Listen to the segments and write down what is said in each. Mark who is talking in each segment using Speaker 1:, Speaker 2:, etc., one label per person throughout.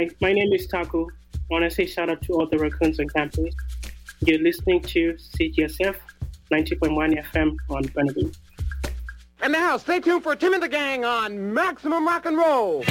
Speaker 1: My name is Taku. I want to say shout out to all the raccoons on campus. You're listening to CGSF 90.1 FM on Burnaby.
Speaker 2: And now, stay tuned for Tim and the Gang on Maximum Rock and Roll.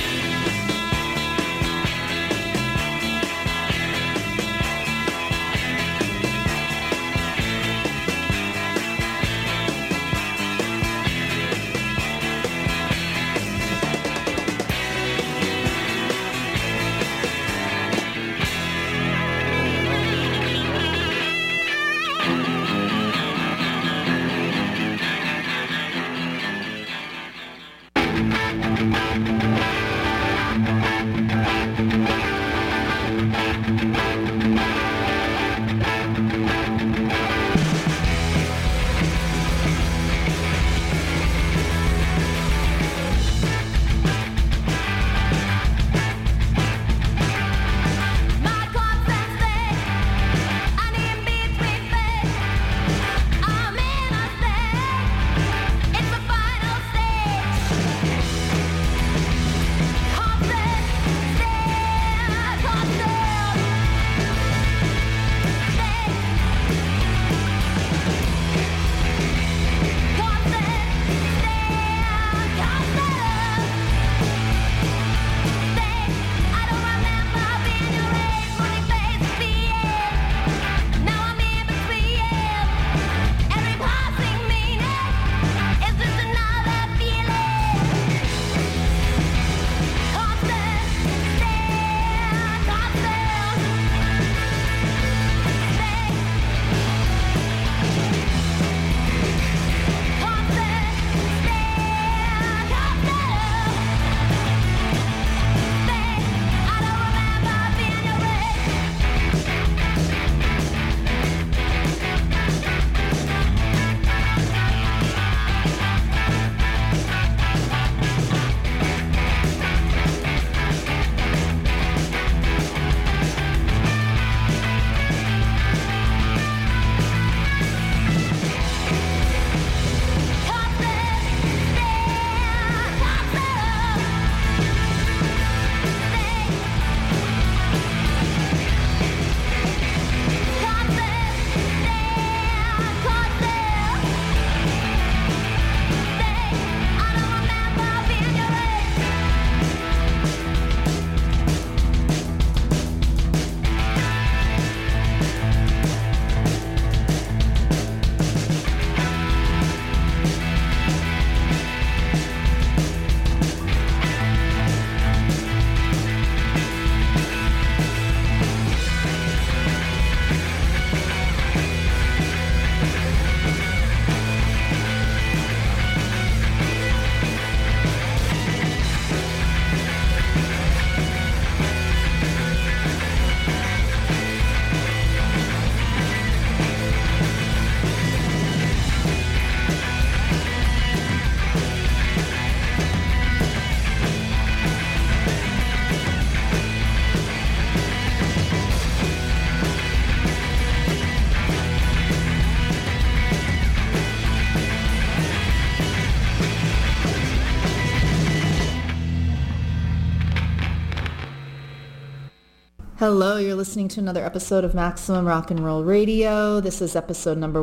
Speaker 3: Hello, you're listening to another episode of Maximum Rock and Roll Radio. This is episode number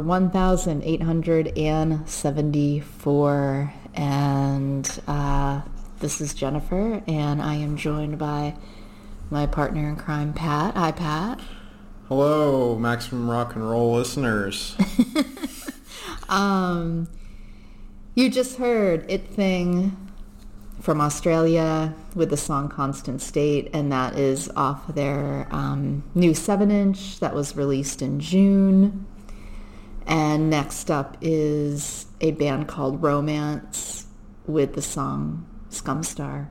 Speaker 3: 1874, and this is Jennifer, and I am joined by my partner in crime, Pat. Hi, Pat.
Speaker 4: Hello, Maximum Rock and Roll listeners.
Speaker 3: You just heard It Thing from Australia with the song Constant State, and that is off their new 7-inch that was released in June. And next up is a band called Romance with the song Scumstar.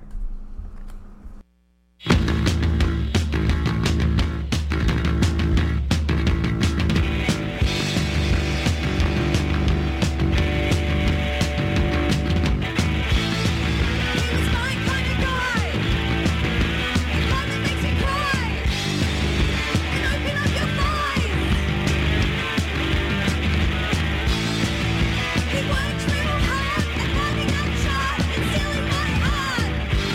Speaker 5: He works real hard at having that shot and stealing my heart.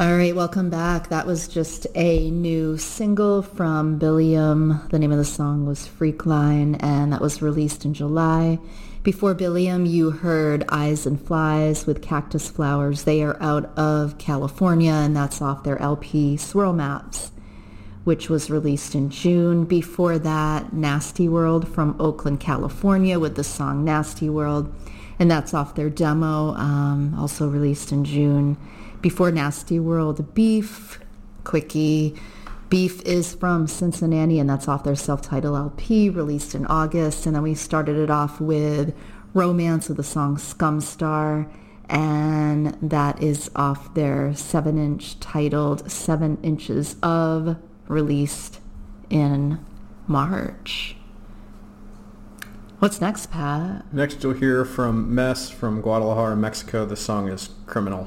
Speaker 3: All right, welcome back. That was just a new single from Billiam. The name of the song was Freak Line, and that was released in July. Before Billiam, you heard Eyes and Flies with Cactus Flowers. They are out of California, and that's off their LP Swirl Maps, which was released in June. Before that, Nasty World from Oakland, California with the song Nasty World, and that's off their demo, also released in June. Before Nasty World, Beef, Quickie. Beef is from Cincinnati, and that's off their self-titled LP, released in August. And then we started it off with Romance with the song Scumstar, and that is off their 7-inch titled 7 Inches Of, released in March. What's next, Pat?
Speaker 4: Next you'll hear from Mess from Guadalajara, Mexico. The song is Criminal.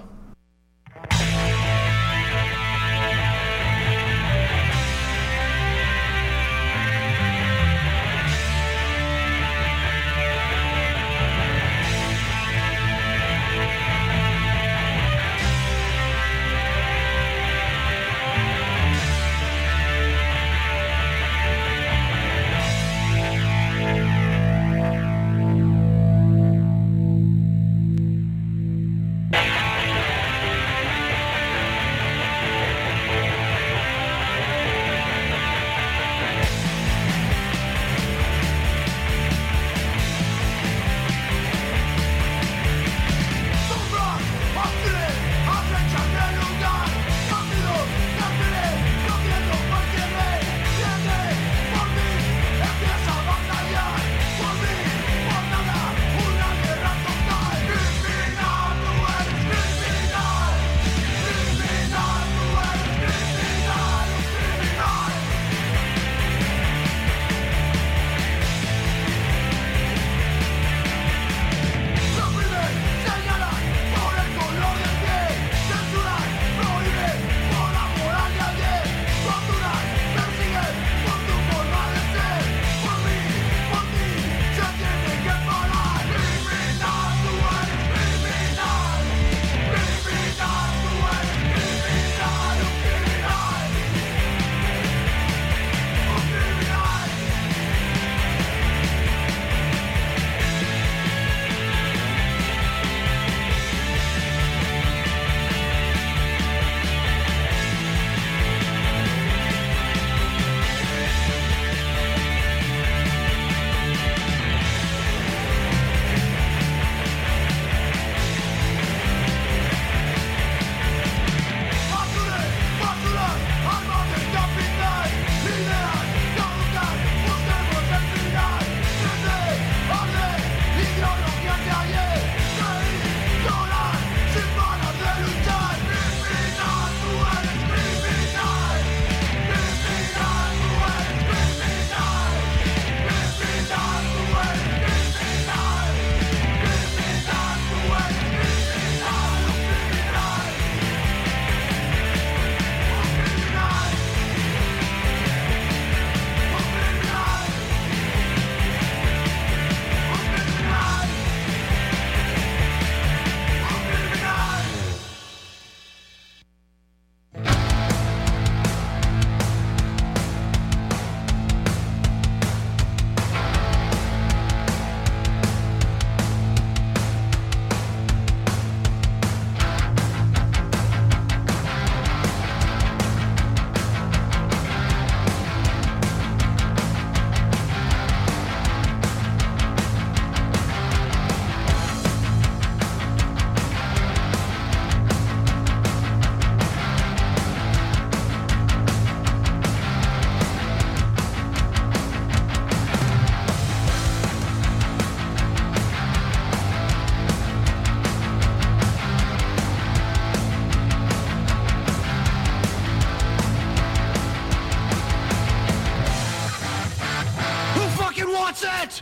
Speaker 5: wants it?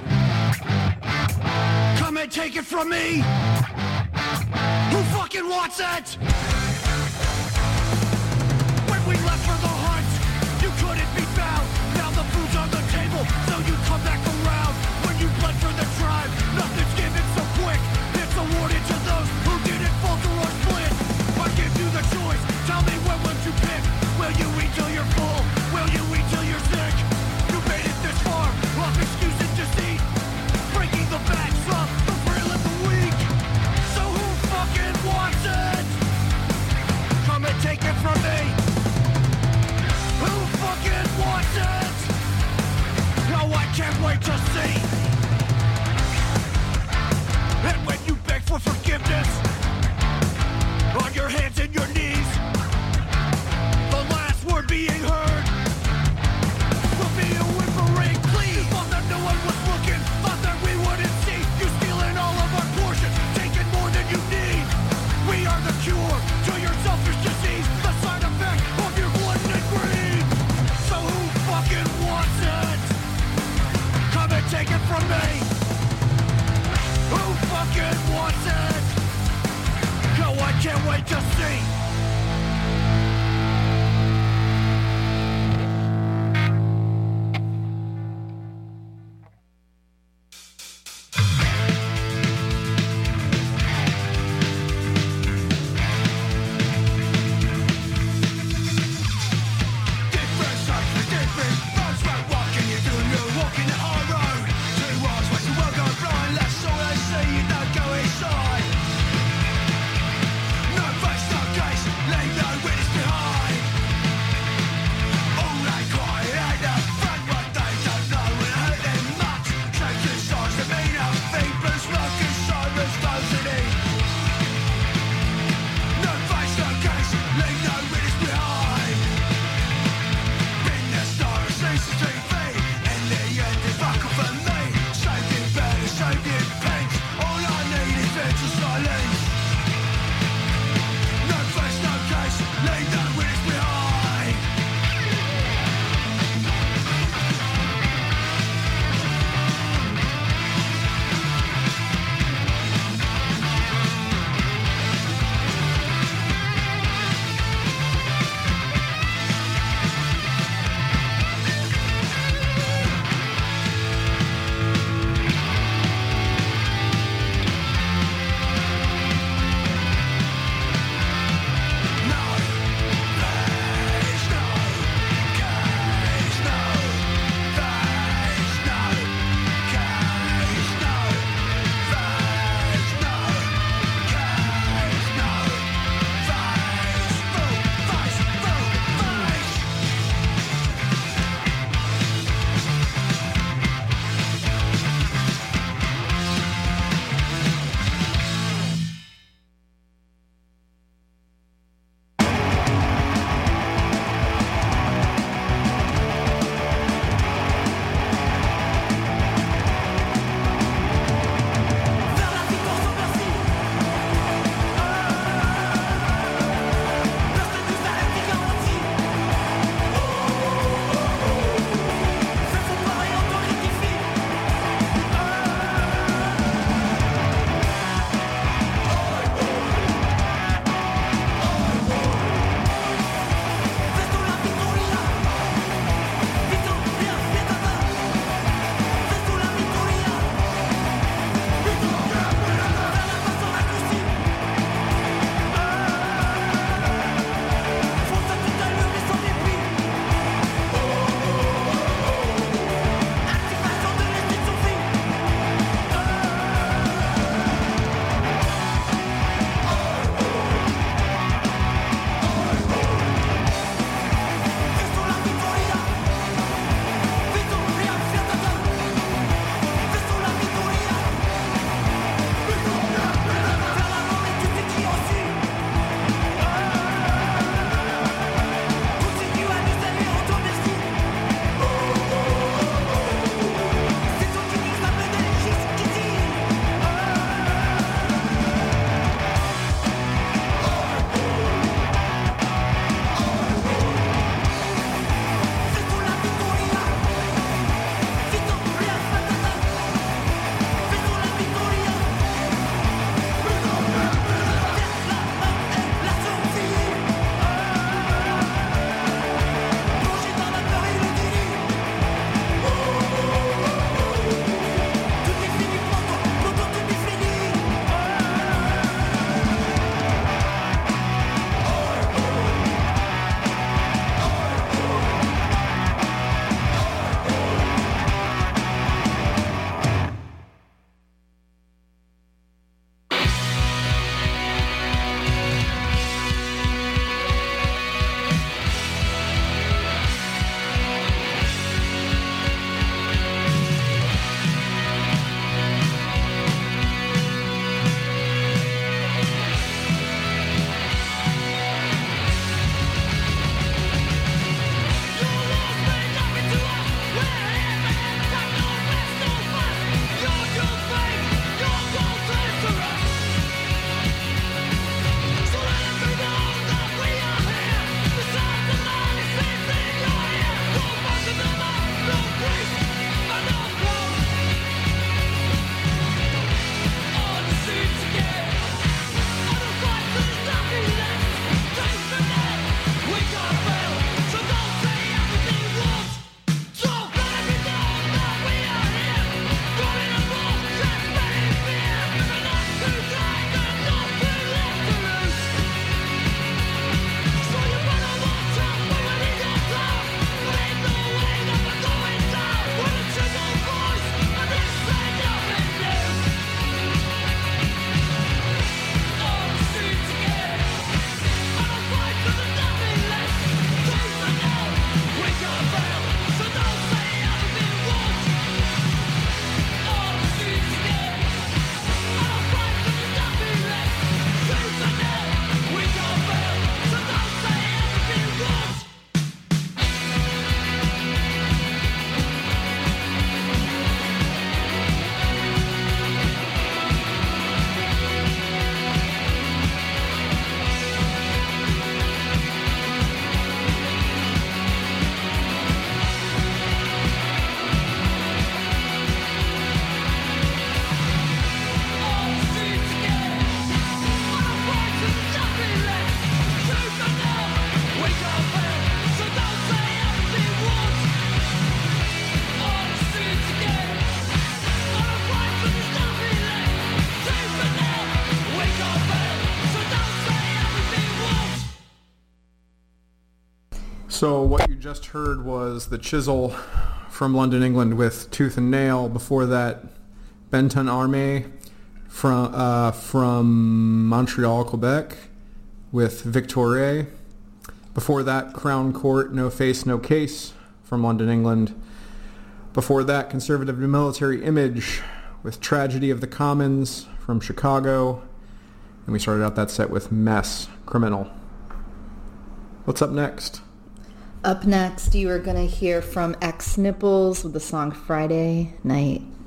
Speaker 5: Come and take it from me. Who fucking wants it? When we left for the hunt, you couldn't be found. Now the food's on the table, so you come back around. When you bled for the tribe, nothing's given so quick. It's awarded to those who didn't falter or split. I give you the choice, tell me
Speaker 4: So what you just heard was The Chisel from London, England with Tooth and Nail. Before that, Benton Arme from Montreal, Quebec with Victoire. Before that, Crown Court, No Face, No Case from London, England. Before that, Conservative Military Image with Tragedy of the Commons from Chicago. And we started out that set with Mess, Criminal. What's up next?
Speaker 3: Up next, you are going to hear from X Nipples with the song Friday Night.